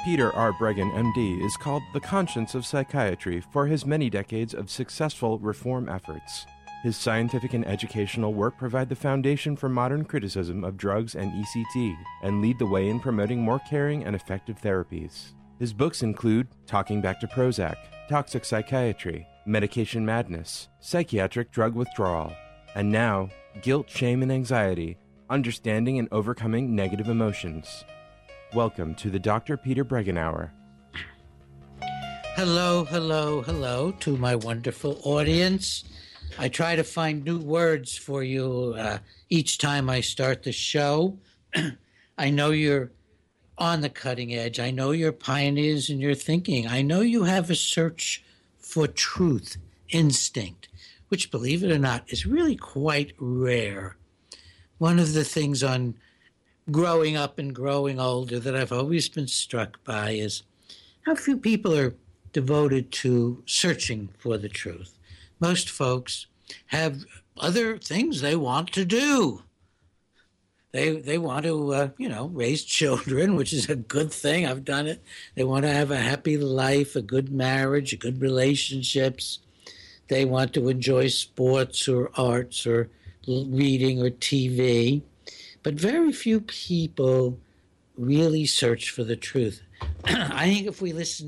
Peter R. Breggin, MD, is called the conscience of psychiatry for his many decades of successful reform efforts. His scientific and educational work provide the foundation for modern criticism of drugs and ECT and lead the way in promoting more caring and effective therapies. His books include Talking Back to Prozac, Toxic Psychiatry, Medication Madness, Psychiatric Drug Withdrawal, and now, Guilt, Shame, and Anxiety, Understanding and Overcoming Negative Emotions. Welcome to the Dr. Peter Breggin Hour. Hello, hello, hello to my wonderful audience. I try to find new words for you each time I start the show. I know you're on the cutting edge. I know you're pioneers in your thinking. I know you have a search for truth instinct, which, believe it or not, is really quite rare. One of the things on growing up and growing older that I've always been struck by is how few people are devoted to searching for the truth. Most folks have other things they want to do. They want to, raise children, which is a good thing. I've done it. They want to have a happy life, a good marriage, good relationships. They want to enjoy sports or arts or reading or TV. But very few people really search for the truth. I think if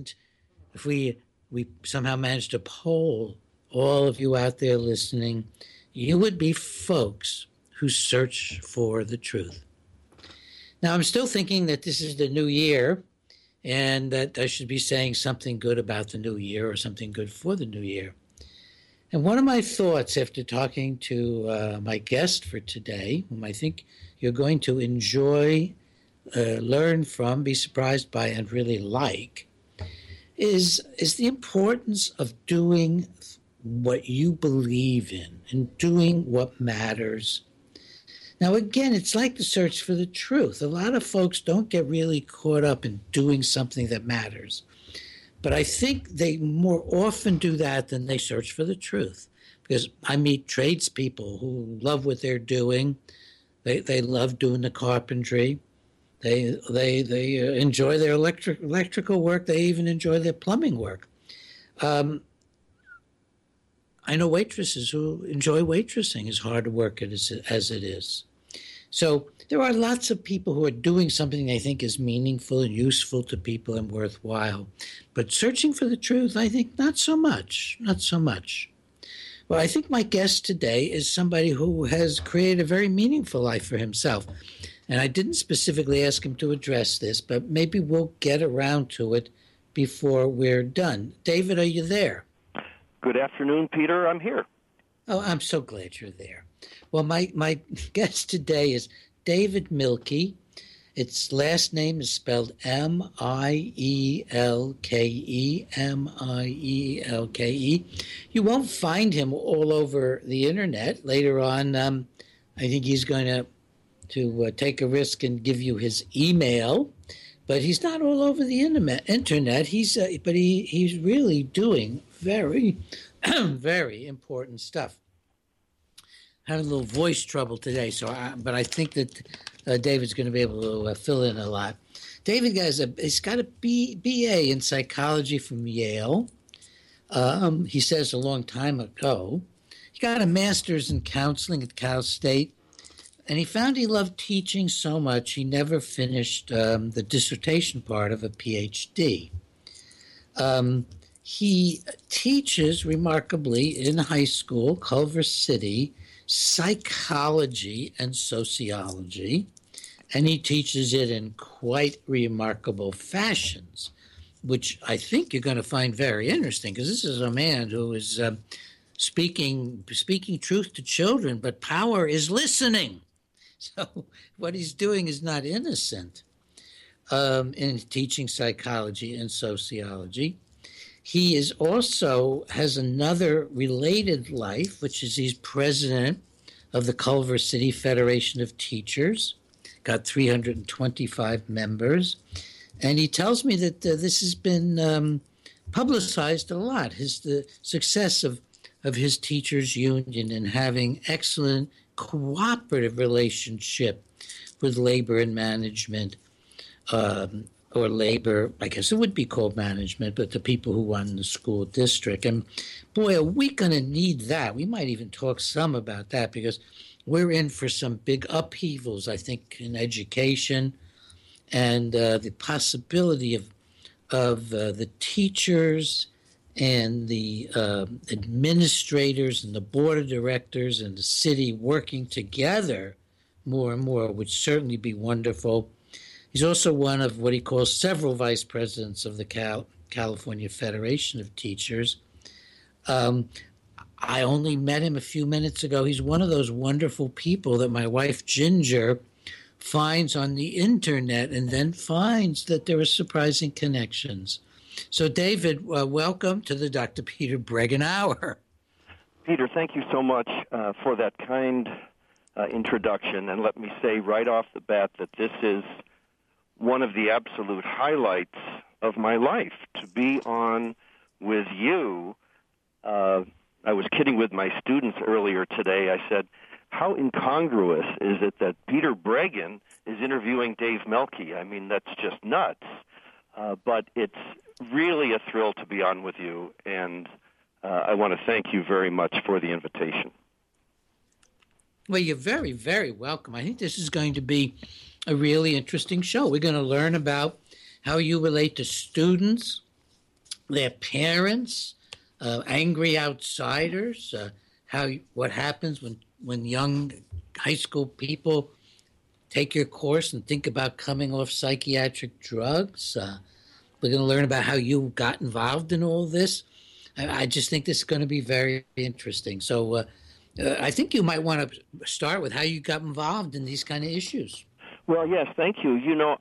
we somehow managed to poll all of you out there listening, you would be folks who search for the truth. Now, I'm still thinking that this is the new year and that I should be saying something good about the new year or something good for the new year. And one of my thoughts after talking to my guest for today, whom I think you're going to enjoy, learn from, be surprised by, and really like, is the importance of doing what you believe in and doing what matters. Now, again, it's like the search for the truth. A lot of folks don't get really caught up in doing something that matters. But I think they more often do that than they search for the truth. Because I meet tradespeople who love what they're doing. They love doing the carpentry. They enjoy their electrical work. They even enjoy their plumbing work. I know waitresses who enjoy waitressing as hard work as it is. So there are lots of people who are doing something they think is meaningful and useful to people and worthwhile. But searching for the truth, I think not so much. Well, I think my guest today is somebody who has created a very meaningful life for himself. And I didn't specifically ask him to address this, but maybe we'll get around to it before we're done. David, are you there? Good afternoon, Peter. I'm here. Oh, I'm so glad you're there. Well, my guest today is David Mielke. Its last name is spelled M-I-E-L-K-E, M-I-E-L-K-E. You won't find him all over the internet. Later on, I think he's going to take a risk and give you his email. But he's not all over the internet. He's really doing very, very important stuff. Having a little voice trouble today, but I think that David's going to be able to fill in a lot. David he's got a BA in psychology from Yale. He says a long time ago. He got a master's in counseling at Cal State, and he found he loved teaching so much he never finished the dissertation part of a PhD. He teaches, remarkably, in high school, Culver City, psychology and sociology, and he teaches it in quite remarkable fashions, which I think you're going to find very interesting, because this is a man who is speaking truth to children, but power is listening. So what he's doing is not innocent in teaching psychology and sociology. He is also has another related life, which is he's president of the Culver City Federation of Teachers, got 325 members. And he tells me that this has been publicized a lot, the success of his teachers union and having excellent cooperative relationship with labor and management or labor, I guess it would be called management, but the people who run the school district. And boy, are we going to need that. We might even talk some about that because we're in for some big upheavals, I think, in education and the possibility of the teachers and the administrators and the board of directors and the city working together more and more would certainly be wonderful. He's also one of what he calls several vice presidents of the California Federation of Teachers. I only met him a few minutes ago. He's one of those wonderful people that my wife Ginger finds on the internet and then finds that there are surprising connections. So, David, welcome to the Dr. Peter Breggin Hour. Peter, thank you so much for that kind introduction. And let me say right off the bat that this is one of the absolute highlights of my life, to be on with you. I was kidding with my students earlier today. I said, how incongruous is it that Peter Breggin is interviewing Dave Melke? I mean, that's just nuts. But it's really a thrill to be on with you, and I want to thank you very much for the invitation. Well, you're very, very welcome. I think this is going to be a really interesting show. We're going to learn about how you relate to students, their parents, angry outsiders, what happens when young high school people take your course and think about coming off psychiatric drugs. We're going to learn about how you got involved in all this. I just think this is going to be very interesting. So I think you might want to start with how you got involved in these kind of issues. Well, yes, thank you. You know,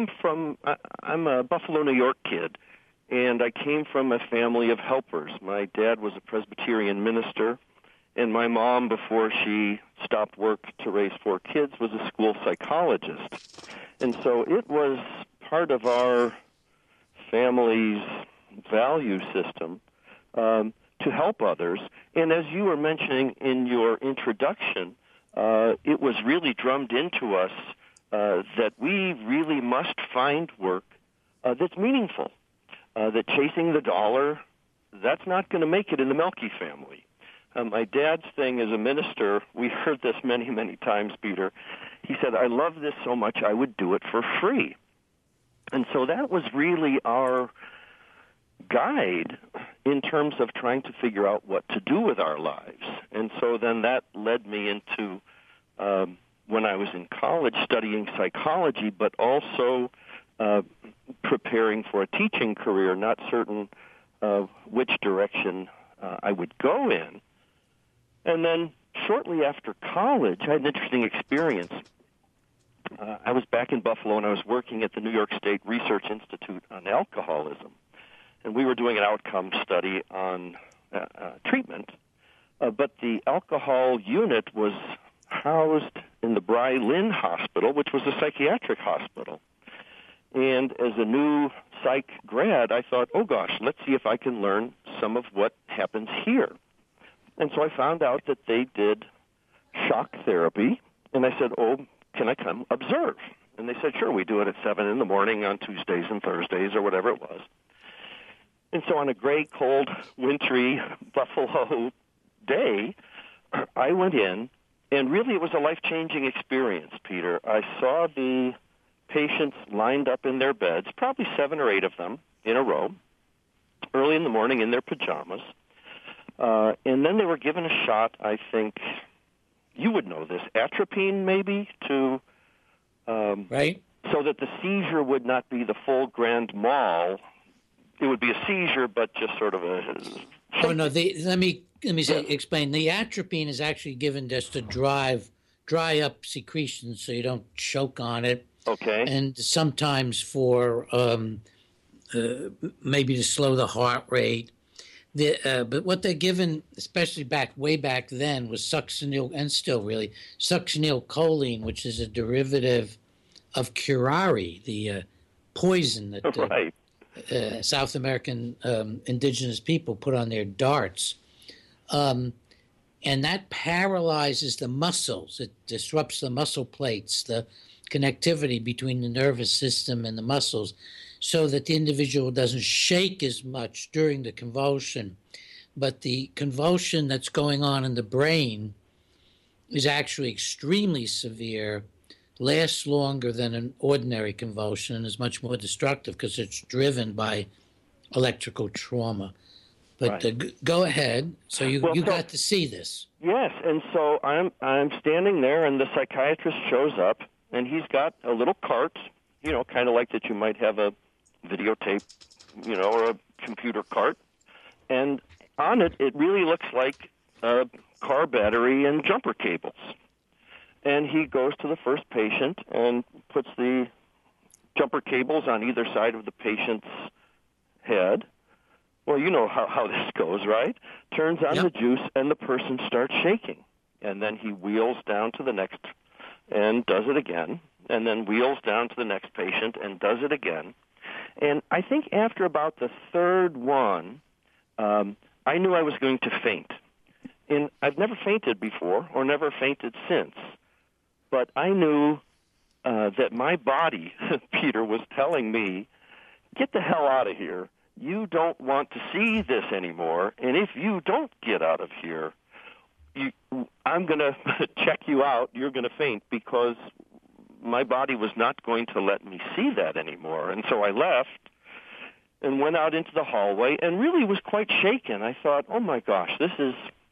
I'm a Buffalo, New York kid, and I came from a family of helpers. My dad was a Presbyterian minister, and my mom, before she stopped work to raise 4 kids, was a school psychologist. And so it was part of our family's value system to help others. And as you were mentioning in your introduction, it was really drummed into us that we really must find work that's meaningful, that chasing the dollar, that's not going to make it in the Melke family. My dad's thing as a minister, we heard this many, many times, Peter. He said, I love this so much I would do it for free. And so that was really our guide in terms of trying to figure out what to do with our lives. And so then that led me into, when I was in college, studying psychology, but also preparing for a teaching career, not certain which direction I would go in. And then shortly after college, I had an interesting experience. I was back in Buffalo, and I was working at the New York State Research Institute on alcoholism. And we were doing an outcome study on treatment. But the alcohol unit was housed in the Bry Lynn Hospital, which was a psychiatric hospital. And as a new psych grad, I thought, oh, gosh, let's see if I can learn some of what happens here. And so I found out that they did shock therapy, and I said, oh, can I come observe? And they said, sure, we do it at 7 in the morning on Tuesdays and Thursdays or whatever it was. And so on a gray, cold, wintry Buffalo day, I went in, and really it was a life-changing experience, Peter. I saw the patients lined up in their beds, probably 7 or 8 of them in a row, early in the morning in their pajamas. And then they were given a shot, I think, you would know this, atropine maybe, to right, so that the seizure would not be the full grand mal. It would be a seizure, but just sort of a... Oh, no, let me explain. The atropine is actually given just to dry up secretions so you don't choke on it. Okay. And sometimes for maybe to slow the heart rate. But what they're given, especially way back then, was succinyl, and still really, succinylcholine, which is a derivative of curare, the poison that right. South American indigenous people put on their darts. And that paralyzes the muscles. It disrupts the muscle plates, the connectivity between the nervous system and the muscles. so that the individual doesn't shake as much during the convulsion. But the convulsion that's going on in the brain is actually extremely severe, lasts longer than an ordinary convulsion, and is much more destructive because it's driven by electrical trauma. But Right. Go ahead. So you got to see this. Yes, and so I'm standing there, and the psychiatrist shows up, and he's got a little cart, kind of like that you might have a videotape, or a computer cart, and on it, it really looks like a car battery and jumper cables. And he goes to the first patient and puts the jumper cables on either side of the patient's head. Well, you know how this goes, right? Turns on the juice, and the person starts shaking. And then he wheels down to the next and does it again, and then wheels down to the next patient and does it again. And I think after about the third one, I knew I was going to faint. And I've never fainted before or never fainted since. But I knew that my body, Peter, was telling me, get the hell out of here. You don't want to see this anymore. And if you don't get out of here, I'm going to check you out. You're going to faint, because my body was not going to let me see that anymore. And so I left and went out into the hallway and really was quite shaken. I thought, oh, my gosh, this is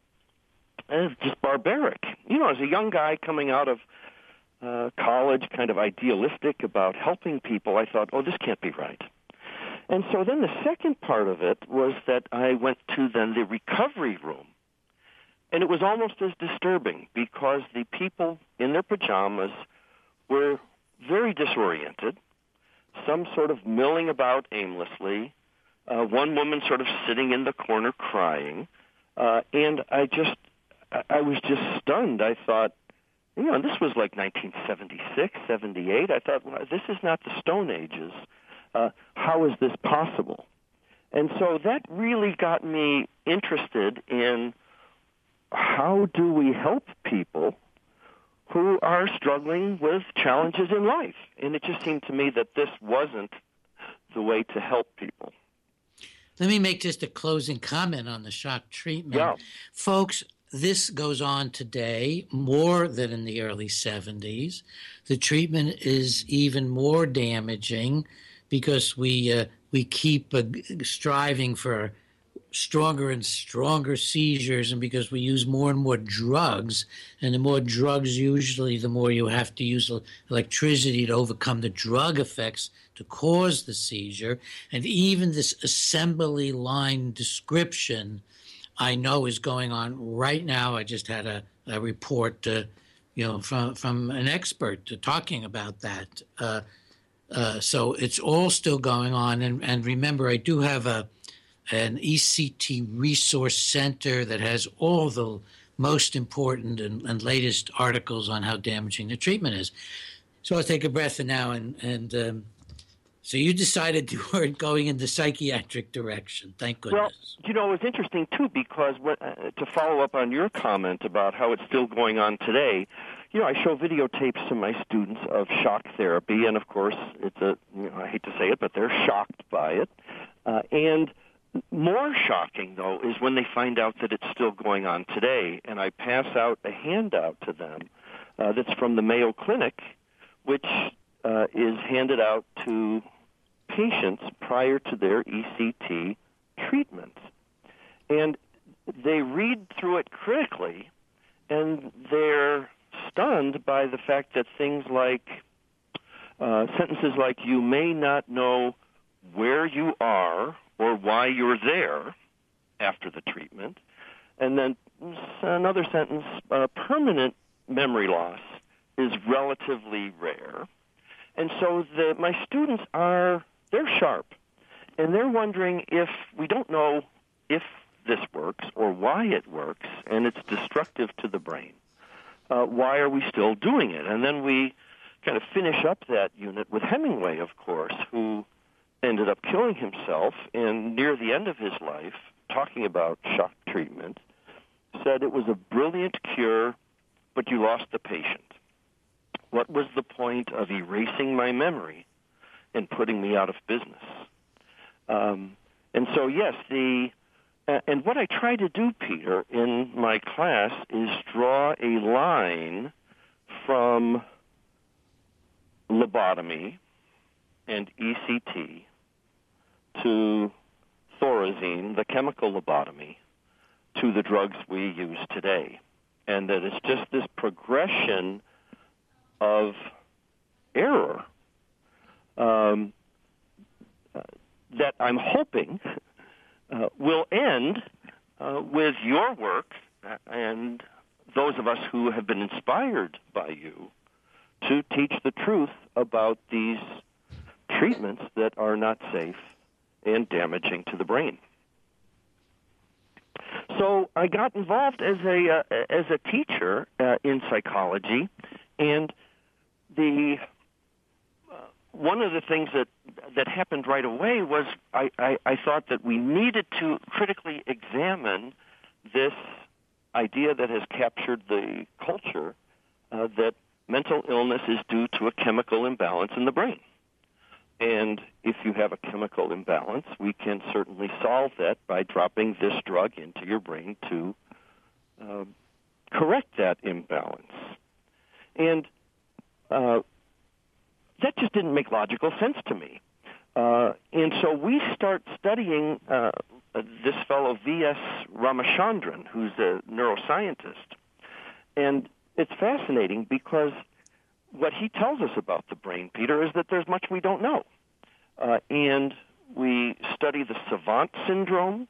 just barbaric. As a young guy coming out of college, kind of idealistic about helping people, I thought, oh, this can't be right. And so then the second part of it was that I went to then the recovery room. And it was almost as disturbing, because the people in their pajamas were very disoriented, some sort of milling about aimlessly, one woman sort of sitting in the corner crying, and I was just stunned. I thought, this was like 1976, 78. I thought, well, this is not the Stone Ages. How is this possible? And so that really got me interested in how do we help people who are struggling with challenges in life. And it just seemed to me that this wasn't the way to help people. Let me make just a closing comment on the shock treatment. Yeah. Folks, this goes on today more than in the early 70s. The treatment is even more damaging because we keep striving for stronger and stronger seizures, and because we use more and more drugs, and the more drugs usually, the more you have to use electricity to overcome the drug effects to cause the seizure. And even this assembly line description I know is going on right now. I just had a report from an expert talking about that. So it's all still going on. And remember, I do have an ECT resource center that has all the most important and latest articles on how damaging the treatment is. So I'll take a breath now. And so you decided you weren't going in the psychiatric direction. Thank goodness. Well, it was interesting, too, because to follow up on your comment about how it's still going on today, I show videotapes to my students of shock therapy, and of course, I hate to say it, but they're shocked by it. And more shocking, though, is when they find out that it's still going on today. And I pass out a handout to them that's from the Mayo Clinic, which is handed out to patients prior to their ECT treatment. And they read through it critically, and they're stunned by the fact that things like sentences like, you may not know where you are or why you're there after the treatment, and then another sentence, permanent memory loss is relatively rare. And so my students they're sharp, and they're wondering, if we don't know if this works or why it works, and it's destructive to the brain, why are we still doing it? And then we kind of finish up that unit with Hemingway, of course, who ended up killing himself, and near the end of his life, talking about shock treatment, said it was a brilliant cure, but you lost the patient. What was the point of erasing my memory and putting me out of business. And so, yes, and what I try to do, Peter, in my class is draw a line from lobotomy and ECT to Thorazine, the chemical lobotomy, to the drugs we use today. And that it's just this progression of error that I'm hoping will end with your work and those of us who have been inspired by you to teach the truth about these treatments that are not safe and damaging to the brain. So I got involved as a teacher in psychology, and one of the things that happened right away was I thought that we needed to critically examine this idea that has captured the culture that mental illness is due to a chemical imbalance in the brain. And if you have a chemical imbalance, we can certainly solve that by dropping this drug into your brain to correct that imbalance. And that just didn't make logical sense to me. And so we start studying this fellow V.S. Ramachandran, who's a neuroscientist. And it's fascinating because what he tells us about the brain, Peter, is that there's much we don't know. And we study the savant syndrome,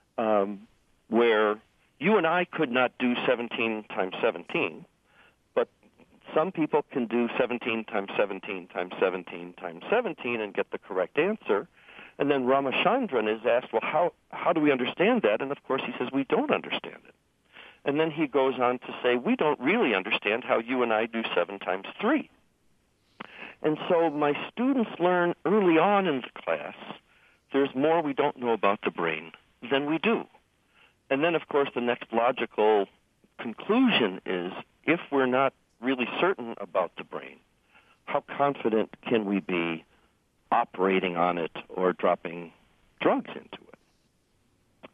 where you and I could not do 17 times 17, but some people can do 17 times 17 times 17 times 17 and get the correct answer. And then Ramachandran is asked, well, how do we understand that? And, of course, he says, we don't understand it. And then he goes on to say, we don't really understand how you and I do 7 times 3. And so my students learn early on in the class there's more we don't know about the brain than we do. And then, of course, the next logical conclusion is if we're not really certain about the brain, how confident can we be operating on it or dropping drugs into it?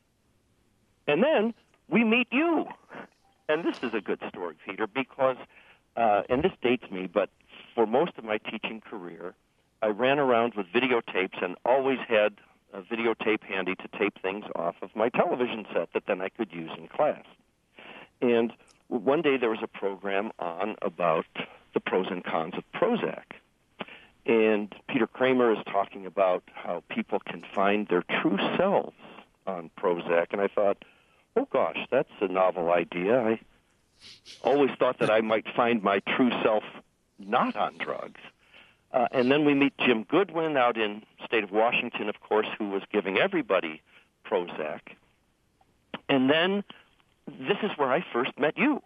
And then we meet you. And this is a good story, Peter, because, and this dates me, but for most of my teaching career, I ran around with videotapes and always had a videotape handy to tape things off of my television set that then I could use in class. And one day there was a program on about the pros and cons of Prozac. And Peter Kramer is talking about how people can find their true selves on Prozac. And I thought, oh, gosh, that's a novel idea. I always thought that I might find my true self not on drugs. And then we meet Jim Goodwin out in the state of Washington, of course, who was giving everybody Prozac. And then this is where I first met you.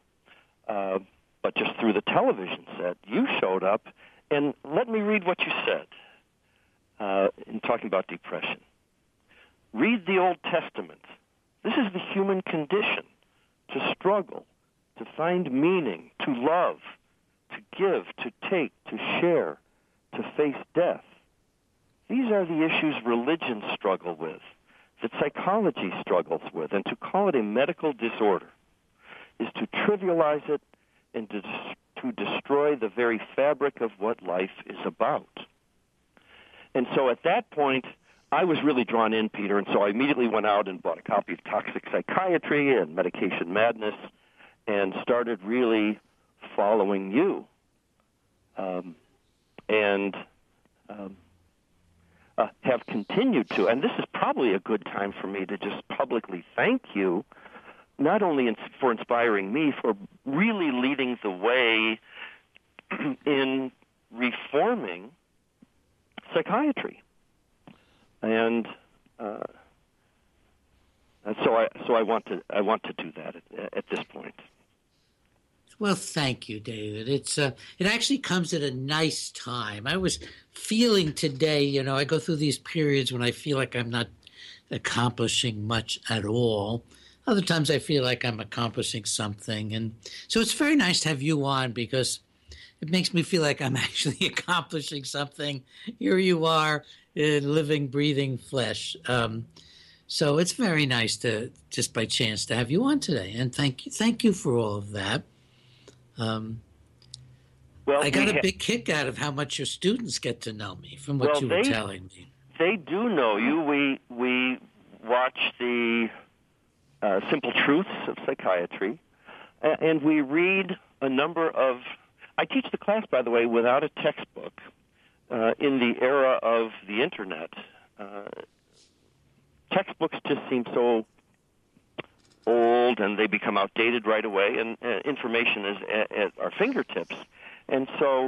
But just through the television set, you showed up. And let me read what you said in talking about depression. Read the Old Testament. This is the human condition, to struggle, to find meaning, to love, to give, to take, to share, to face death. These are the issues religions struggle with, that psychology struggles with, and to call it a medical disorder is to trivialize it and to destroy the very fabric of what life is about. And so at that point, I was really drawn in, Peter, and so I immediately went out and bought a copy of Toxic Psychiatry and Medication Madness and started really following you. And have continued to. And this is probably a good time for me to just publicly thank you, not only for inspiring me, for really leading the way in reforming psychiatry. And so I want to do that at this point. Well, thank you, David. It actually comes at a nice time. I was feeling today, I go through these periods when I feel like I'm not accomplishing much at all. Other times I feel like I'm accomplishing something. And so it's very nice to have you on because it makes me feel like I'm actually accomplishing something. Here you are, in living, breathing flesh. So it's very nice to just by chance to have you on today, and thank you for all of that. Well, I got a big kick out of how much your students get to know me from what you were telling me. They do know you. We watch the Simple Truths of Psychiatry, and we read a number of. I teach the class, by the way, without a textbook. In the era of the internet, textbooks just seem so old, and they become outdated right away, and information is at our fingertips. And so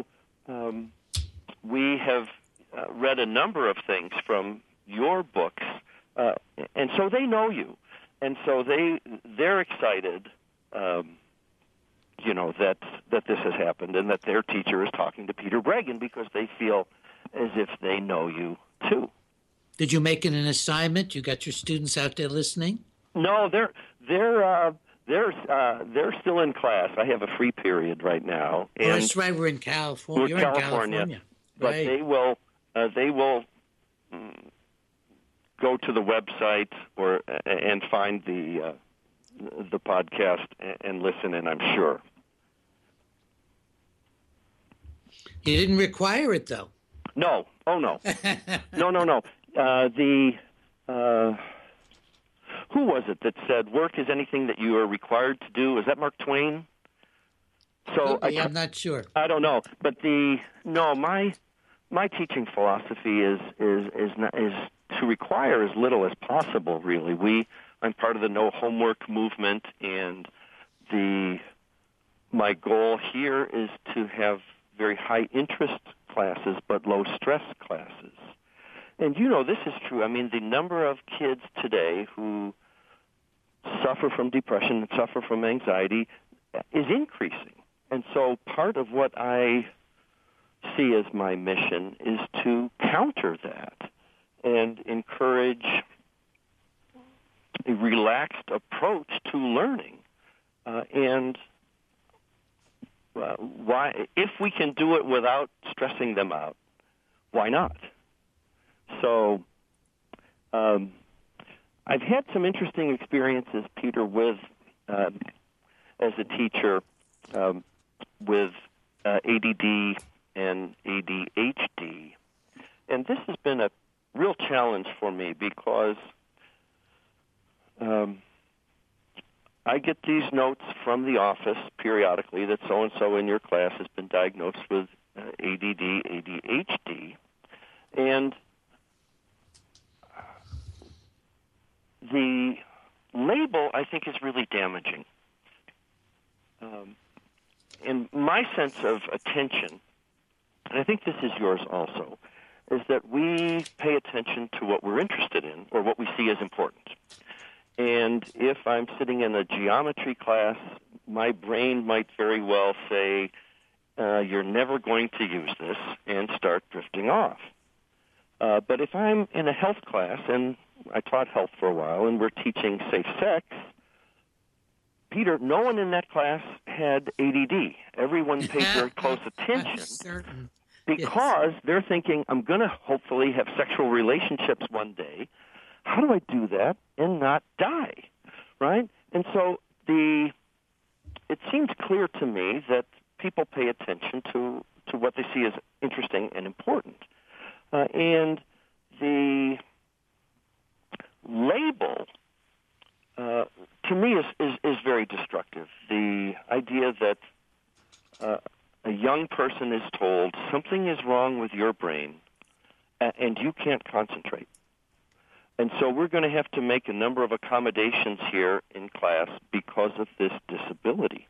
we have read a number of things from your books, and so they know you, and so they're excited, that this has happened and that their teacher is talking to Peter Breggin because they feel as if they know you too. Did you make it an assignment? You got your students out there listening? No, they're still in class. I have a free period right now. And that's right. We're in California. You're in California. But right. they will go to the website and find the podcast and listen in, I'm sure. You didn't require it, though. No. Oh, no. No. Who was it that said work is anything that you are required to do? Was that Mark Twain? So I'm not sure. I don't know, but my teaching philosophy is to require as little as possible. Really, I'm part of the no homework movement, and my goal here is to have very high interest classes but low stress classes. And this is true. I mean, the number of kids today who suffer from depression and suffer from anxiety is increasing. And so part of what I see as my mission is to counter that and encourage a relaxed approach to learning. Why, if we can do it without stressing them out, why not? So I've had some interesting experiences, Peter, with as a teacher with ADD and ADHD. And this has been a real challenge for me because I get these notes from the office periodically that so-and-so in your class has been diagnosed with ADD, ADHD. And the label, I think, is really damaging. And my sense of attention, and I think this is yours also, is that we pay attention to what we're interested in or what we see as important. And if I'm sitting in a geometry class, my brain might very well say, you're never going to use this, and start drifting off. But if I'm in a health class, and I taught health for a while, and we're teaching safe sex, Peter, no one in that class had ADD. Everyone paid very close attention because they're thinking, I'm going to hopefully have sexual relationships one day. How do I do that and not die, right? And so it seems clear to me that people pay attention to what they see as interesting and important. And the label, to me, is very destructive. The idea that a young person is told something is wrong with your brain and you can't concentrate. And so we're going to have to make a number of accommodations here in class because of this disability.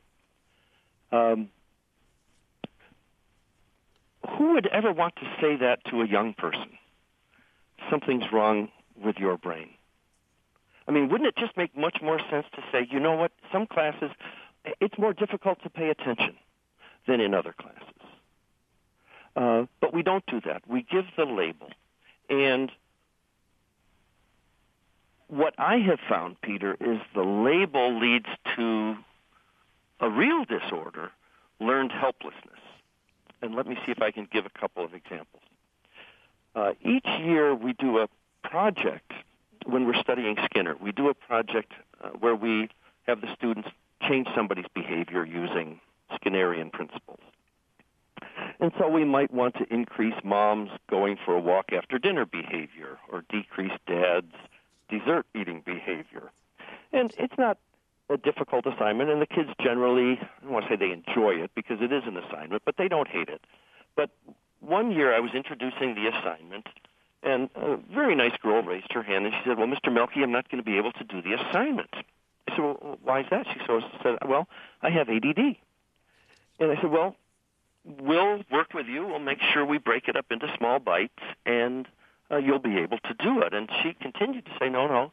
Who would ever want to say that to a young person? Something's wrong with your brain. I mean, wouldn't it just make much more sense to say, you know what, some classes, it's more difficult to pay attention than in other classes. But we don't do that. We give the label. And what I have found, Peter, is the label leads to a real disorder, learned helplessness. And let me see if I can give a couple of examples. Each year we do a project when we're studying Skinner. We do a project where we have the students change somebody's behavior using Skinnerian principles. And so we might want to increase mom's going for a walk after dinner behavior or decrease dad's dessert eating behavior. And it's not a difficult assignment, and the kids generally, I don't want to say they enjoy it because it is an assignment, but they don't hate it. But one year I was introducing the assignment, and a very nice girl raised her hand, and she said, well, Mr. Melky, I'm not going to be able to do the assignment. I said, well, why is that? She said, well, I have ADD. And I said, well, we'll work with you. We'll make sure we break it up into small bites, and you'll be able to do it. And she continued to say, no,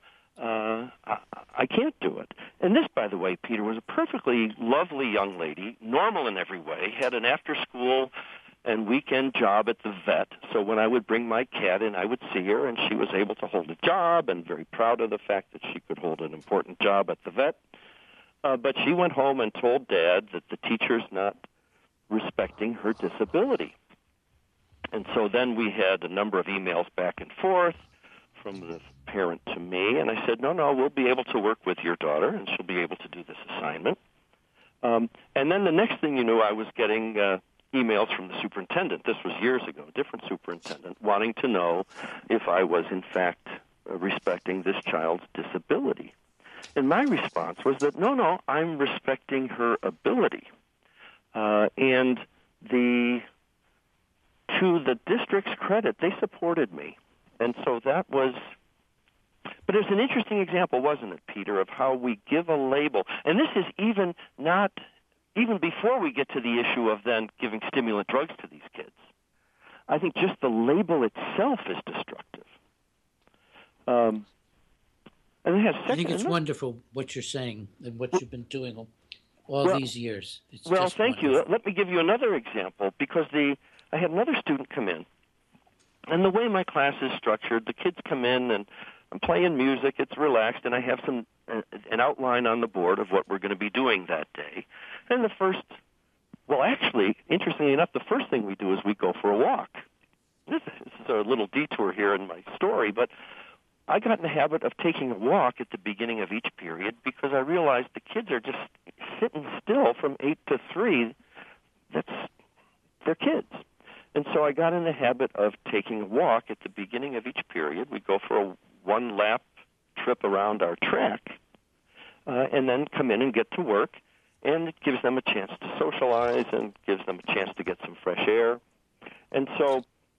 I can't do it. And this, by the way, Peter, was a perfectly lovely young lady, normal in every way, had an after-school and weekend job at the vet. So when I would bring my cat in, I would see her, and she was able to hold a job and very proud of the fact that she could hold an important job at the vet. But she went home and told Dad that the teacher's not respecting her disability. And so then we had a number of emails back and forth from the parent to me, and I said, no, we'll be able to work with your daughter, and she'll be able to do this assignment. And then the next thing you knew, I was getting emails from the superintendent. This was years ago, a different superintendent, wanting to know if I was, in fact, respecting this child's disability. And my response was that, no, I'm respecting her ability. And to the district's credit, they supported me. And so that was, but it was an interesting example, wasn't it, Peter, of how we give a label. And this is even before we get to the issue of then giving stimulant drugs to these kids. I think just the label itself is destructive. And it has I think it's wonderful what you're saying and what you've been doing all these years. It's thank you. Let me give you another example, because I had another student come in, and the way my class is structured, the kids come in and I'm playing music, it's relaxed, and I have an outline on the board of what we're going to be doing that day. And interestingly enough, the first thing we do is we go for a walk. This is a little detour here in my story, but I got in the habit of taking a walk at the beginning of each period because I realized the kids are just sitting still from 8 to 3. They're kids. And so I got in the habit of taking a walk at the beginning of each period. We'd go for a one-lap trip around our track and then come in and get to work. And it gives them a chance to socialize and gives them a chance to get some fresh air. And so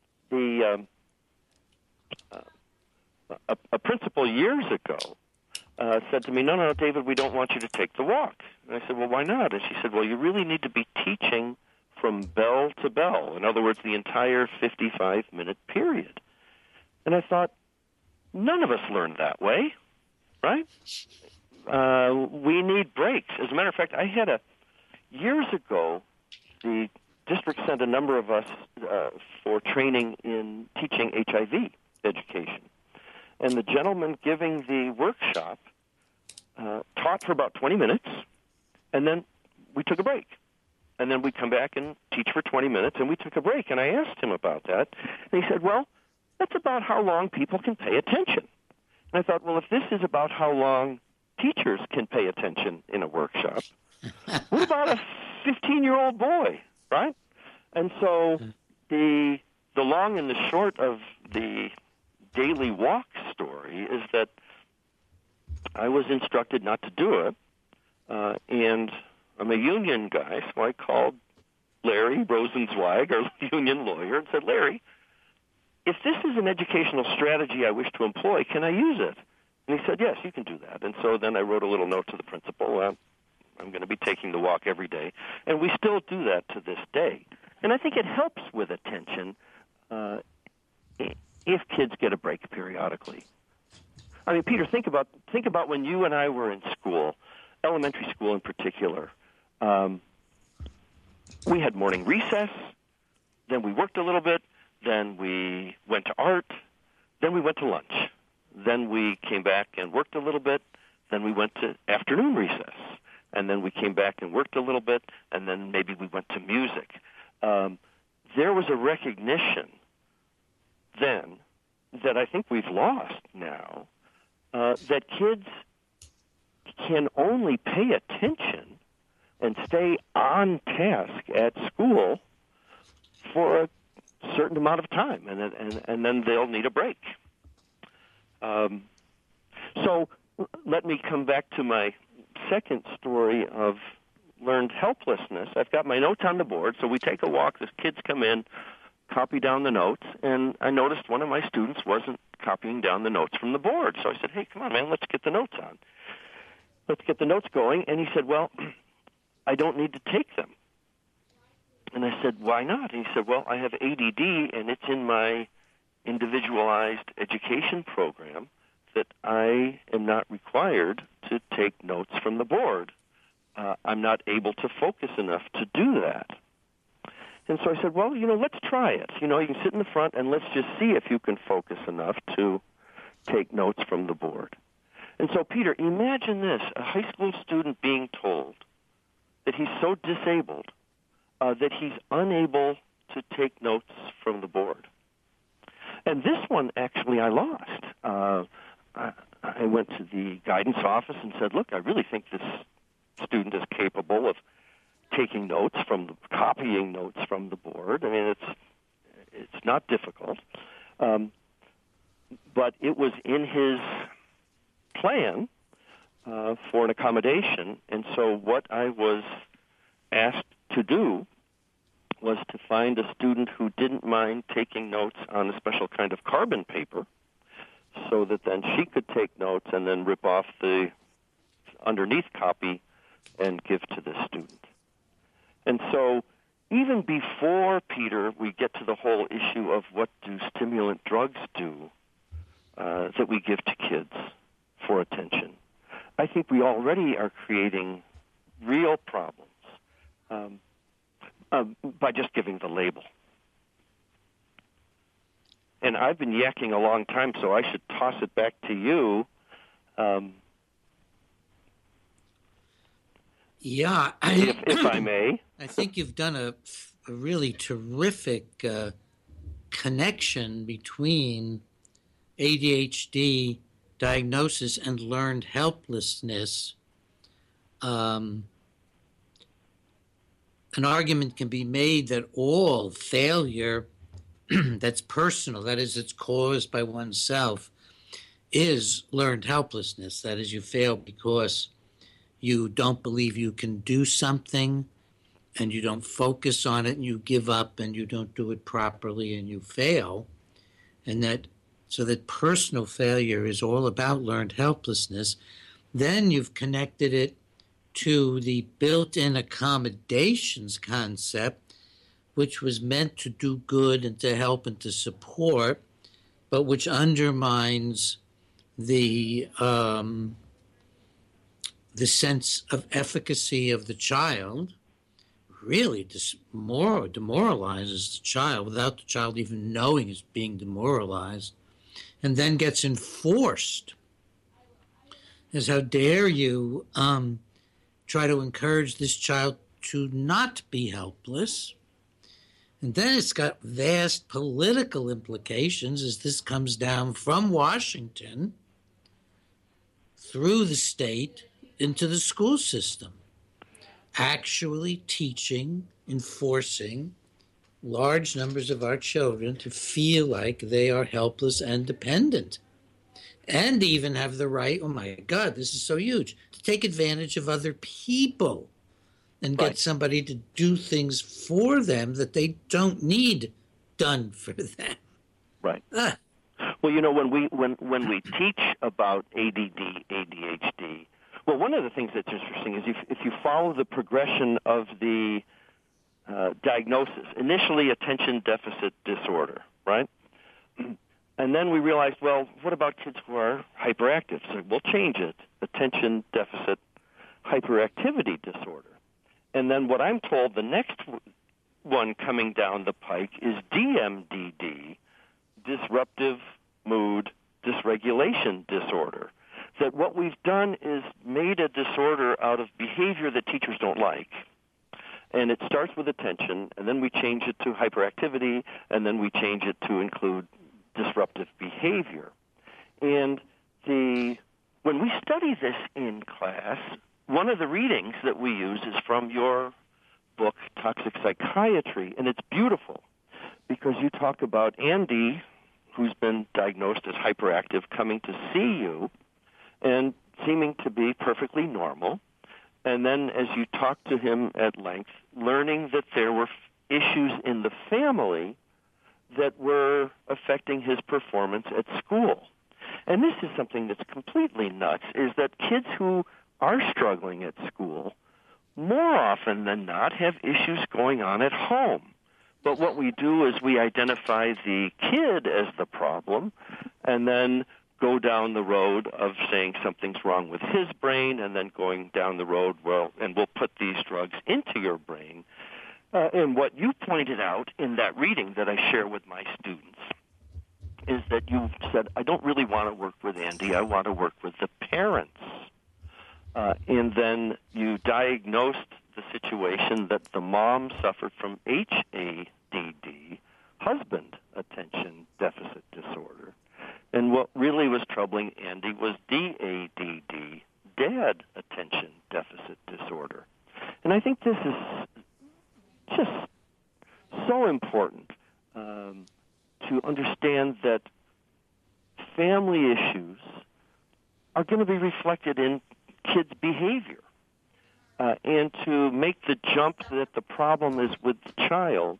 a principal years ago said to me, no, David, we don't want you to take the walk. And I said, well, why not? And she said, well, you really need to be teaching from bell to bell. In other words, the entire 55-minute period. And I thought, none of us learn that way, right? We need breaks. As a matter of fact, years ago, the district sent a number of us for training in teaching HIV education. And the gentleman giving the workshop taught for about 20 minutes, and then we took a break. And then we'd come back and teach for 20 minutes, and we took a break. And I asked him about that, and he said, well, that's about how long people can pay attention. And I thought, well, if this is about how long teachers can pay attention in a workshop, what about a 15-year-old boy, right? And so the long and the short of the daily walk story is that I was instructed not to do it, and I'm a union guy, so I called Larry Rosenzweig, our union lawyer, and said, Larry, if this is an educational strategy I wish to employ, can I use it? And he said, yes, you can do that. And so then I wrote a little note to the principal. I'm going to be taking the walk every day. And we still do that to this day. And I think it helps with attention if kids get a break periodically. I mean, Peter, think about when you and I were in school, elementary school in particular. We had morning recess, then we worked a little bit, then we went to art, then we went to lunch. Then we came back and worked a little bit, then we went to afternoon recess, and then we came back and worked a little bit, and then maybe we went to music. there was a recognition then that I think we've lost now, that kids can only pay attention and stay on task at school for a certain amount of time, and then they'll need a break. So let me come back to my second story of learned helplessness. I've got my notes on the board, so we take a walk. The kids come in, copy down the notes, and I noticed one of my students wasn't copying down the notes from the board. So I said, hey, come on, man, let's get the notes on. Let's get the notes going. And he said, well, I don't need to take them. And I said, why not? And he said, well, I have ADD, and it's in my individualized education program that I am not required to take notes from the board. I'm not able to focus enough to do that. And so I said, well, let's try it. You can sit in the front and let's just see if you can focus enough to take notes from the board. And so, Peter, imagine this, a high school student being told that he's so disabled that he's unable to take notes from the board. And this one, actually, I lost. I went to the guidance office and said, look, I really think this student is capable of taking notes copying notes from the board. I mean, it's not difficult. But it was in his plan for an accommodation. And so what I was asked to do was to find a student who didn't mind taking notes on a special kind of carbon paper so that then she could take notes and then rip off the underneath copy and give to the student. And so even before, Peter, we get to the whole issue of what do stimulant drugs do that we give to kids for attention, I think we already are creating real problems by just giving the label. And I've been yakking a long time, so I should toss it back to you. Yeah, if I may. I think you've done a really terrific connection between ADHD diagnosis and learned helplessness. An argument can be made that all failure that's personal, that is, it's caused by oneself, is learned helplessness. That is, you fail because you don't believe you can do something, and you don't focus on it, and you give up, and you don't do it properly, and you fail. And so that personal failure is all about learned helplessness. Then you've connected it to the built-in accommodations concept, which was meant to do good and to help and to support, but which undermines the sense of efficacy of the child, really demoralizes the child without the child even knowing it's being demoralized, and then gets enforced as how dare you try to encourage this child to not be helpless. And then it's got vast political implications as this comes down from Washington through the state into the school system, actually teaching, enforcing large numbers of our children to feel like they are helpless and dependent, and even have the right, oh my God, this is so huge, to take advantage of other people and get somebody to do things for them that they don't need done for them. Right. Well, when we teach about ADD, ADHD, well, one of the things that's interesting is if you follow the progression of the diagnosis, initially attention deficit disorder, right? And then we realized, well, what about kids who are hyperactive? So we'll change it, attention deficit hyperactivity disorder. And then what I'm told the next one coming down the pike is DMDD, disruptive mood dysregulation disorder. That what we've done is made a disorder out of behavior that teachers don't like And it starts with attention, and then we change it to hyperactivity, and then we change it to include disruptive behavior. And when we study this in class, one of the readings that we use is from your book, Toxic Psychiatry, and it's beautiful because you talk about Andy, who's been diagnosed as hyperactive, coming to see you and seeming to be perfectly normal. And then as you talk to him at length, learning that there were issues in the family that were affecting his performance at school. And this is something that's completely nuts, is that kids who are struggling at school more often than not have issues going on at home. But what we do is we identify the kid as the problem and then go down the road of saying something's wrong with his brain and then going down the road, well, and we'll put these drugs into your brain. And what you pointed out in that reading that I share with my students is that you said, I don't really want to work with Andy, I want to work with the parents. And then you diagnosed the situation that the mom suffered from HADD, husband attention deficit disorder. And what really was troubling Andy was DADD, dad attention deficit disorder. And I think this is just so important to understand that family issues are going to be reflected in kids' behavior. And to make the jump that the problem is with the child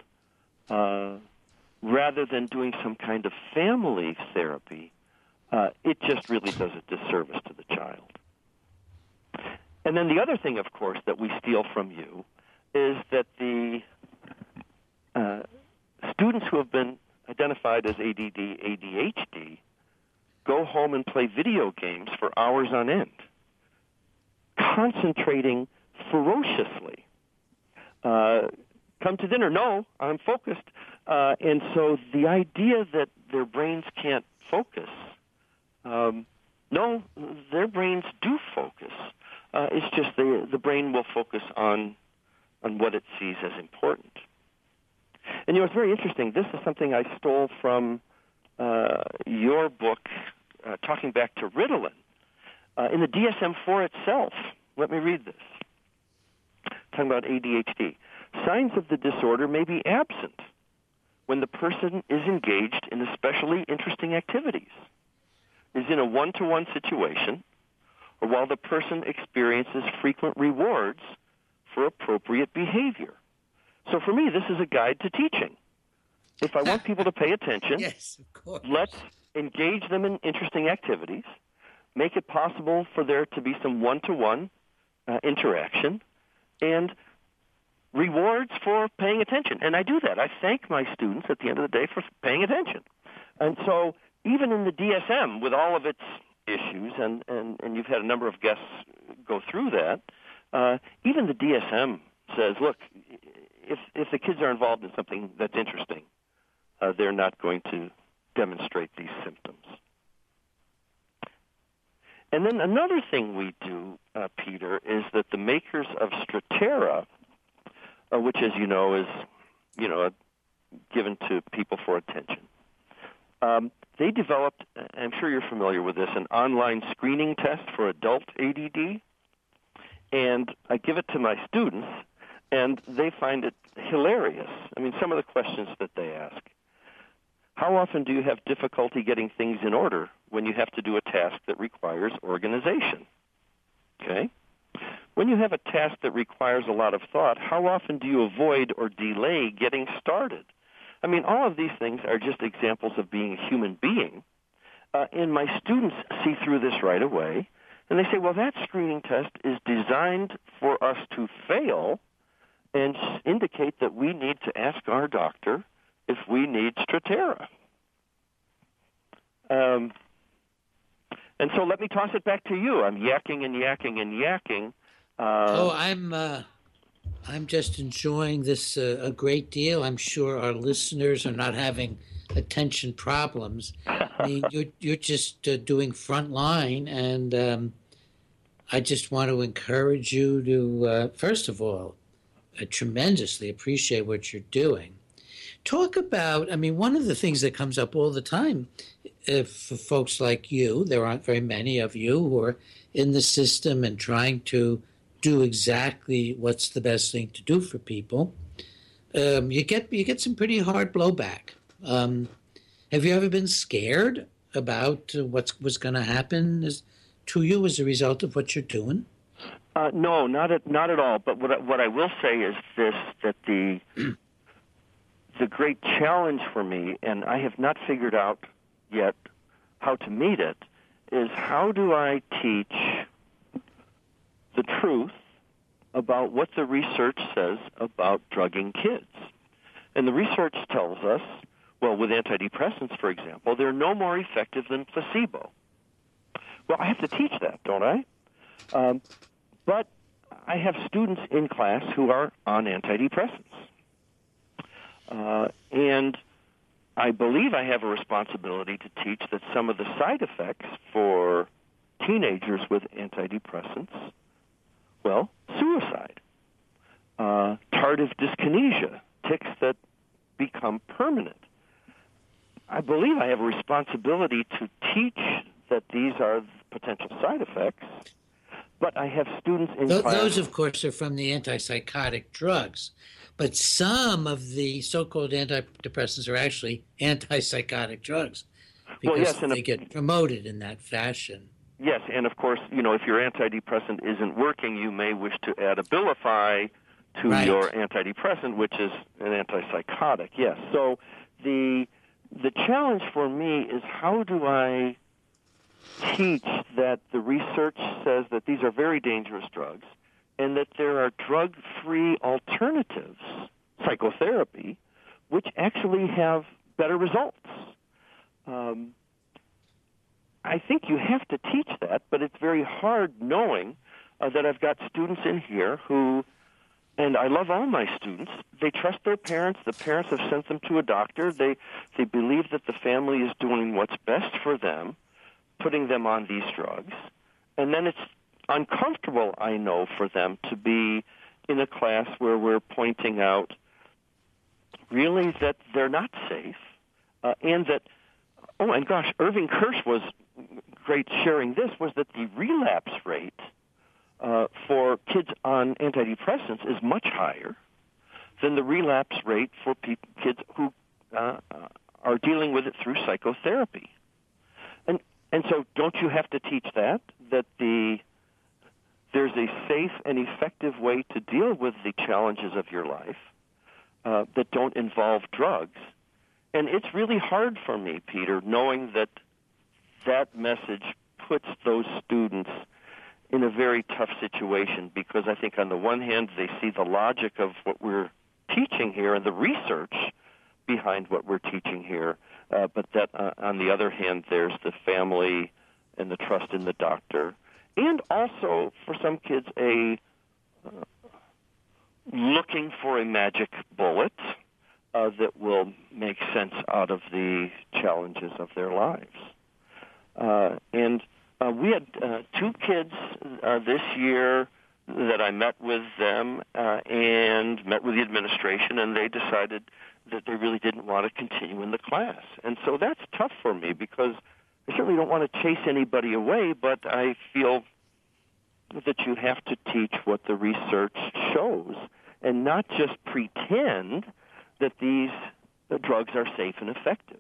rather than doing some kind of family therapy, it just really does a disservice to the child. And then the other thing, of course, that we steal from you is that the students who have been identified as ADD, ADHD go home and play video games for hours on end, concentrating ferociously. Come to dinner, no, I'm focused. And so the idea that their brains can't focus, no, their brains do focus. It's just the brain will focus on what it sees as important. And, it's very interesting. This is something I stole from your book, talking back to Ritalin. In the DSM-4 itself, let me read this. Talking about ADHD. Signs of the disorder may be absent when the person is engaged in especially interesting activities, is in a one-to-one situation, or while the person experiences frequent rewards for appropriate behavior. So for me, this is a guide to teaching. If I want people to pay attention, yes, of course, let's engage them in interesting activities, make it possible for there to be some one-to-one interaction, and rewards for paying attention. And I do that. I thank my students at the end of the day for paying attention. And so even in the DSM, with all of its issues, and you've had a number of guests go through that, even the DSM says, look, if the kids are involved in something that's interesting, they're not going to demonstrate these symptoms. And then another thing we do, Peter, is that the makers of Strattera, which, as you know, is given to people for attention, they developed, I'm sure you're familiar with this, an online screening test for adult ADD. And I give it to my students, and they find it hilarious. I mean, some of the questions that they ask. How often do you have difficulty getting things in order when you have to do a task that requires organization? Okay? When you have a task that requires a lot of thought, how often do you avoid or delay getting started? I mean, all of these things are just examples of being a human being. And my students see through this right away, and they say, well, that screening test is designed for us to fail and indicate that we need to ask our doctor if we need Strattera. And so let me toss it back to you. I'm yakking and yakking and yakking. I'm just enjoying this a great deal. I'm sure our listeners are not having attention problems. I mean, you're just doing front line, and I just want to encourage you to, first of all, tremendously appreciate what you're doing. Talk about, I mean, one of the things that comes up all the time for folks like you, there aren't very many of you who are in the system and trying to do exactly what's the best thing to do for people. You get some pretty hard blowback. Have you ever been scared about what's going to happen to you as a result of what you're doing? No, not at all. But what I will say is this: that the great challenge for me, and I have not figured out yet how to meet it, is how do I teach the truth about what the research says about drugging kids? And the research tells us, well, with antidepressants, for example, they're no more effective than placebo. Well, I have to teach that, don't I? But I have students in class who are on antidepressants. And I believe I have a responsibility to teach that some of the side effects for teenagers with antidepressants, well, suicide, tardive dyskinesia, tics that become permanent. I believe I have a responsibility to teach that these are potential side effects, but I have students in class. Those, of course, are from the antipsychotic drugs. But some of the so-called antidepressants are actually antipsychotic drugs because they get promoted in that fashion. Yes, and of course, if your antidepressant isn't working, you may wish to add Abilify to your antidepressant, which is an antipsychotic. Yes. So the challenge for me is how do I teach that the research says that these are very dangerous drugs, and that there are drug-free alternatives, psychotherapy, which actually have better results. I think you have to teach that, but it's very hard knowing that I've got students in here who, and I love all my students, they trust their parents. The parents have sent them to a doctor. They believe that the family is doing what's best for them, putting them on these drugs, and then it's uncomfortable, I know, for them to be in a class where we're pointing out really that they're not safe, and that, oh my gosh, Irving Kirsch was great sharing this, was that the relapse rate for kids on antidepressants is much higher than the relapse rate for kids who are dealing with it through psychotherapy. And so don't you have to teach that there's a safe and effective way to deal with the challenges of your life that don't involve drugs? And it's really hard for me, Peter, knowing that message puts those students in a very tough situation, because I think on the one hand they see the logic of what we're teaching here and the research behind what we're teaching here, but that on the other hand there's the family and the trust in the doctor. And also, for some kids, looking for a magic bullet that will make sense out of the challenges of their lives. And we had two kids this year that I met with them and met with the administration, and they decided that they really didn't want to continue in the class. And so that's tough for me, because I certainly don't want to chase anybody away, but I feel that you have to teach what the research shows and not just pretend that these drugs are safe and effective.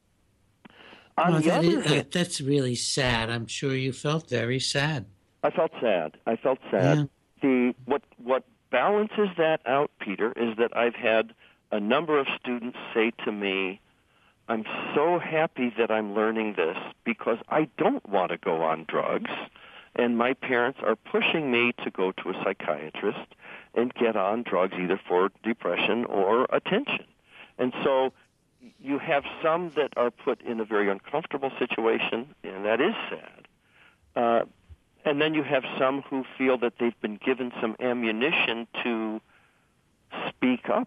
That's really sad. I'm sure you felt very sad. I felt sad. Yeah. What balances that out, Peter, is that I've had a number of students say to me, I'm so happy that I'm learning this because I don't want to go on drugs, and my parents are pushing me to go to a psychiatrist and get on drugs either for depression or attention. And so you have some that are put in a very uncomfortable situation, and that is sad. And then you have some who feel that they've been given some ammunition to speak up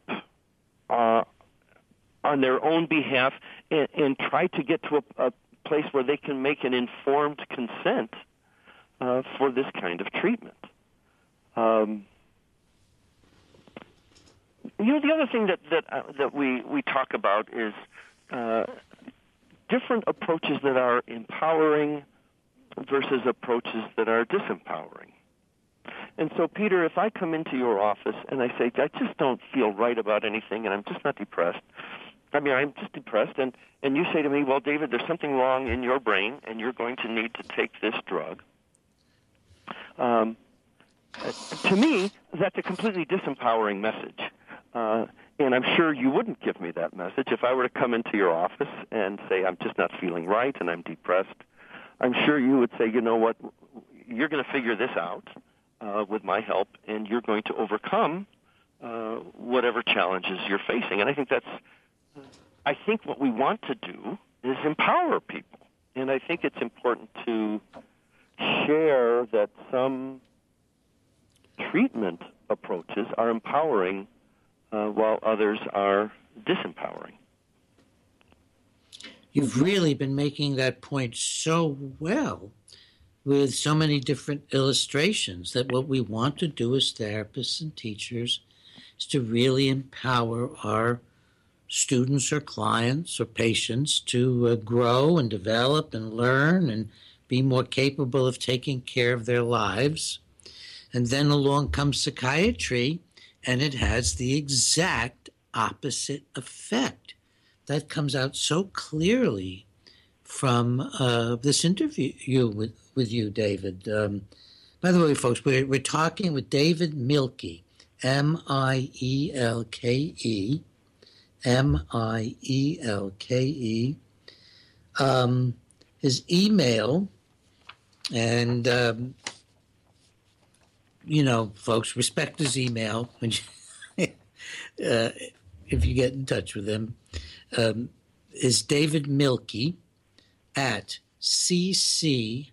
on their own behalf and try to get to a place where they can make an informed consent for this kind of treatment. The other thing that we talk about is different approaches that are empowering versus approaches that are disempowering. And so, Peter, if I come into your office and I say, I just don't feel right about anything and I'm just not depressed, I'm just depressed, and you say to me, well, David, there's something wrong in your brain and you're going to need to take this drug. To me, that's a completely disempowering message. And I'm sure you wouldn't give me that message if I were to come into your office and say, I'm just not feeling right and I'm depressed. I'm sure you would say, you know what, you're going to figure this out with my help, and you're going to overcome whatever challenges you're facing. And I think what we want to do is empower people. And I think it's important to share that some treatment approaches are empowering while others are disempowering. You've really been making that point so well with so many different illustrations that what we want to do as therapists and teachers is to really empower our students or clients or patients to grow and develop and learn and be more capable of taking care of their lives. And then along comes psychiatry, and it has the exact opposite effect. That comes out so clearly from this interview with you, David. By the way, folks, we're talking with David Mielke, Mielke, Mielke. His email, and folks, respect his email when if you get in touch with him. Is David Mielke at CCUSD,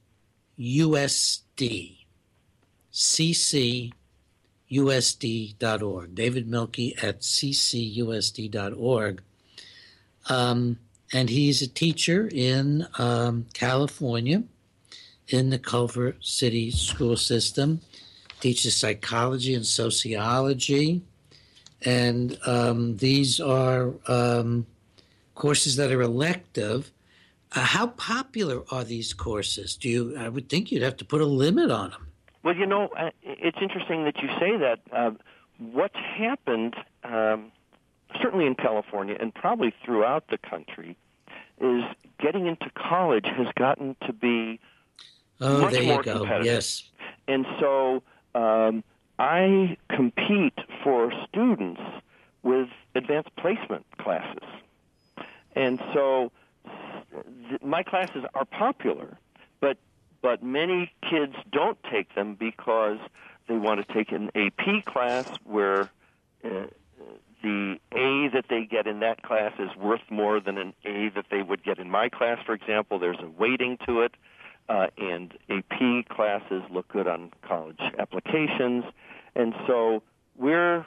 CCUSD.org. David Mielke at CCUSD.org. And he's a teacher in California in the Culver City school system, teaches psychology and sociology. And these are courses that are elective. How popular are these courses? I would think you'd have to put a limit on them. Well, it's interesting that you say that. What's happened, certainly in California and probably throughout the country, is getting into college has gotten to be much more competitive. Yes. And so I compete for students with advanced placement classes. And so my classes are popular, but many kids don't take them because they want to take an AP class where the A that they get in that class is worth more than an A that they would get in my class, for example. There's a weighting to it, and AP classes look good on college applications. And so we're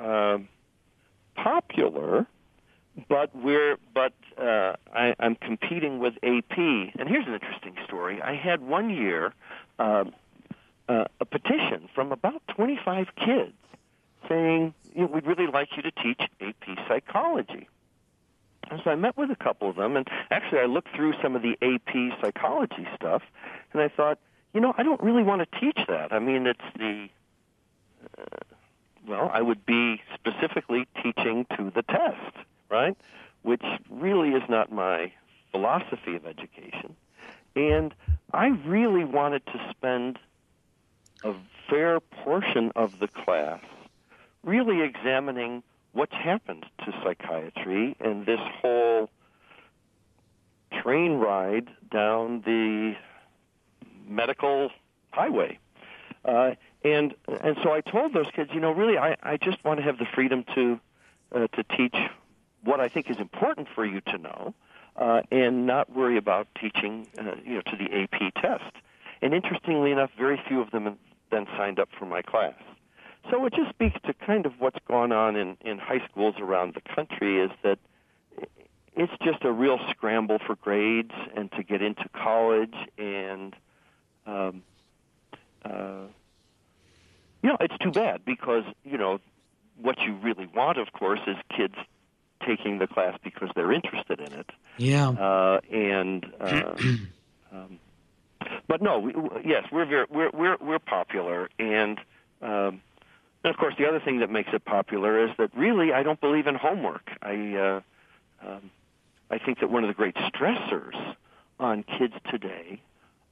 popular, but I'm competing with AP. And here's an interesting story. I had one year a petition from about 25 kids saying, we'd really like you to teach AP psychology. And so I met with a couple of them, and actually I looked through some of the AP psychology stuff, and I thought, I don't really want to teach that. I mean, it's I would be specifically teaching to the test, right? Which really is not my philosophy of education. And I really wanted to spend a fair portion of the class really examining what's happened to psychiatry and this whole train ride down the medical highway. And so I told those kids, really, I just want to have the freedom to teach what I think is important for you to know, and not worry about teaching, to the AP test. And interestingly enough, very few of them then signed up for my class. So it just speaks to kind of what's gone on in high schools around the country, is that it's just a real scramble for grades and to get into college, and it's too bad because what you really want, of course, is kids taking the class because they're interested in it. Yeah. But no, yes, we're popular, and of course the other thing that makes it popular is that really I don't believe in homework. I think that one of the great stressors on kids today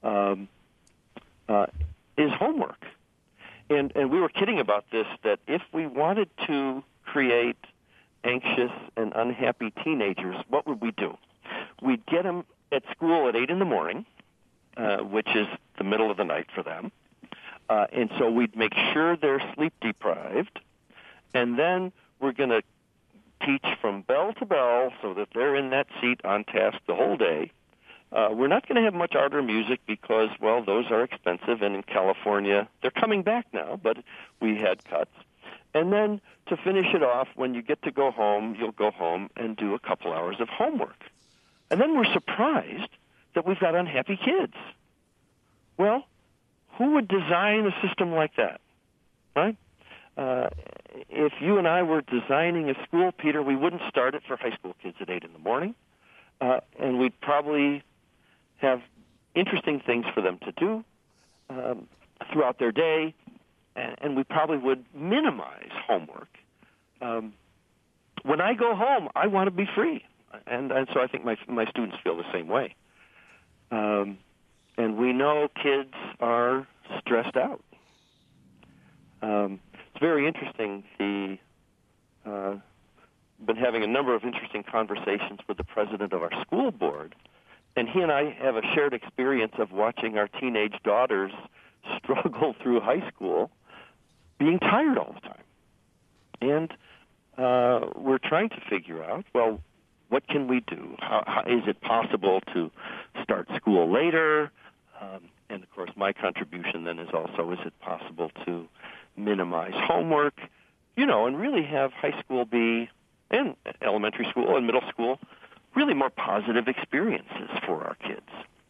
is homework, and we were kidding about this, that if we wanted to create anxious and unhappy teenagers, what would we do? We'd get them at school at 8 in the morning, which is the middle of the night for them. And so we'd make sure they're sleep deprived. And then we're going to teach from bell to bell so that they're in that seat on task the whole day. We're not going to have much art or music because, well, those are expensive. And in California, they're coming back now, but we had cuts. And then to finish it off, when you get to go home, you'll go home and do a couple hours of homework. And then we're surprised that we've got unhappy kids. Well, who would design a system like that, right? If you and I were designing a school, Peter, we wouldn't start it for high school kids at 8 in the morning, and we'd probably have interesting things for them to do throughout their day, and we probably would minimize homework. When I go home, I want to be free, and so I think my students feel the same way. And we know kids are stressed out. It's very interesting. Been having a number of interesting conversations with the president of our school board, and he and I have a shared experience of watching our teenage daughters struggle through high school, being tired all the time. And we're trying to figure out, well, what can we do? How is it possible to start school later? And, of course, my contribution then is also, is it possible to minimize homework, and really have high school be, and elementary school and middle school, really more positive experiences for our kids.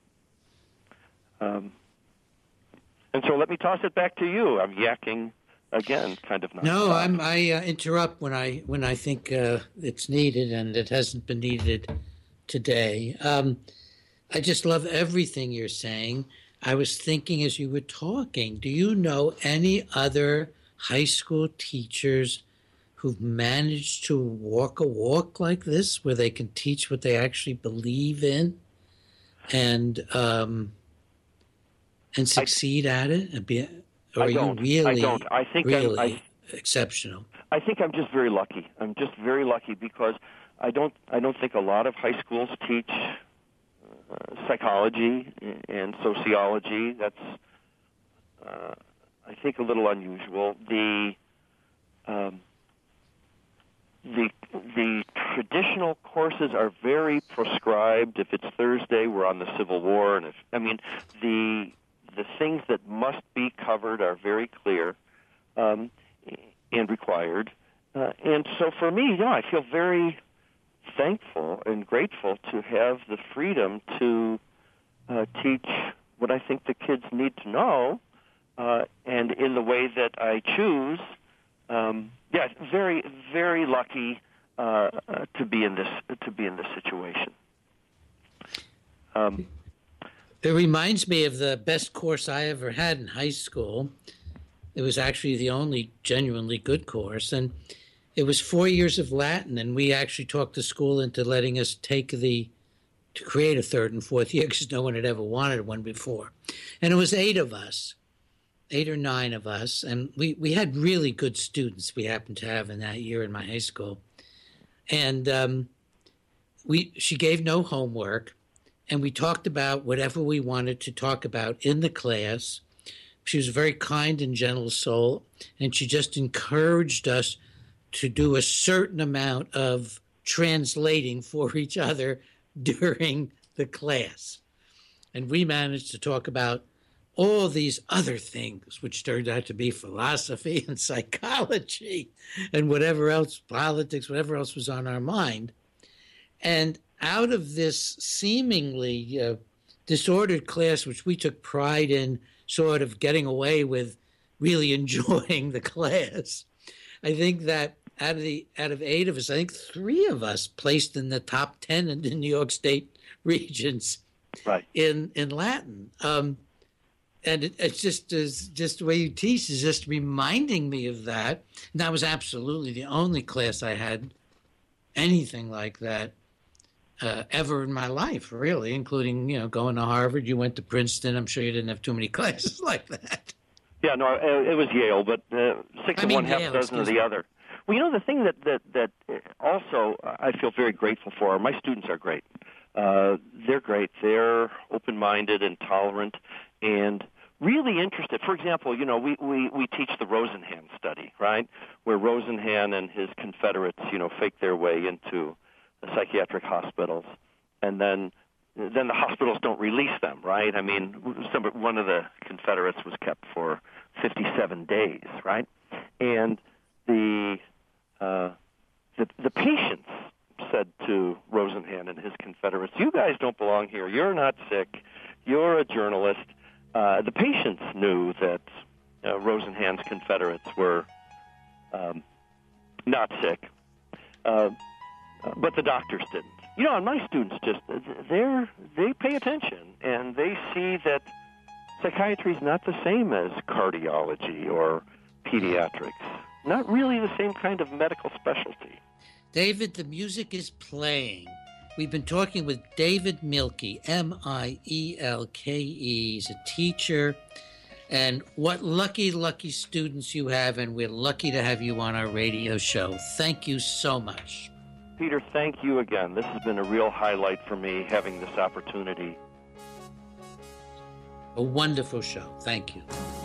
And so let me toss it back to you. I'm yakking again, kind of. No, I interrupt when I think it's needed, and it hasn't been needed today. I just love everything you're saying. I was thinking as you were talking, do you know any other high school teachers who've managed to walk a walk like this, where they can teach what they actually believe in, and succeed at it? Or are you really, I don't. I think really exceptional? I think I'm just very lucky. I'm just very lucky because I don't think a lot of high schools teach psychology and sociology. That's I think a little unusual. The traditional courses are very prescribed. If it's Thursday, we're on the Civil War, and the things that must be covered are very clear and required. And so for me, I feel very thankful and grateful to have the freedom to teach what I think the kids need to know, and in the way that I choose. Very, very lucky to be in this situation. It reminds me of the best course I ever had in high school. It was actually the only genuinely good course, and it was 4 years of Latin, and we actually talked the school into letting us to create a third and fourth year because no one had ever wanted one before. And it was 8 of us, 8 or 9 of us, and we had really good students we happened to have in that year in my high school. And she gave no homework, and we talked about whatever we wanted to talk about in the class. She was a very kind and gentle soul, and she just encouraged us to do a certain amount of translating for each other during the class. And we managed to talk about all these other things, which turned out to be philosophy and psychology and whatever else, politics, whatever else was on our mind. And out of this seemingly disordered class, which we took pride in sort of getting away with really enjoying the class, I think that out of 8 of us, I think 3 of us placed in the top 10 in the New York State regions, right, in Latin. And it's just the way you teach is just reminding me of that. And that was absolutely the only class I had anything like that ever in my life, really, including, going to Harvard. You went to Princeton. I'm sure you didn't have too many classes like that. Yeah, no, it was Yale, but 6 of one, half a dozen of the other. Well, the thing that also I feel very grateful for, my students are great. They're great. They're open-minded and tolerant and really interested. For example, we teach the Rosenhan study, right, where Rosenhan and his Confederates, faked their way into the psychiatric hospitals, and then the hospitals don't release them, right? I mean, one of the Confederates was kept for 57 days, right? And the patients said to Rosenhan and his Confederates, "You guys don't belong here. You're not sick. You're a journalist." The patients knew that Rosenhan's Confederates were not sick, but the doctors didn't. And my students they pay attention, and they see that psychiatry is not the same as cardiology or pediatrics. Not really the same kind of medical specialty. David, the music is playing. We've been talking with David Mielke, Mielke. He's a teacher. And what lucky students you have, and we're lucky to have you on our radio show. Thank you so much. Peter, thank you again. This has been a real highlight for me, having this opportunity. A wonderful show. Thank you.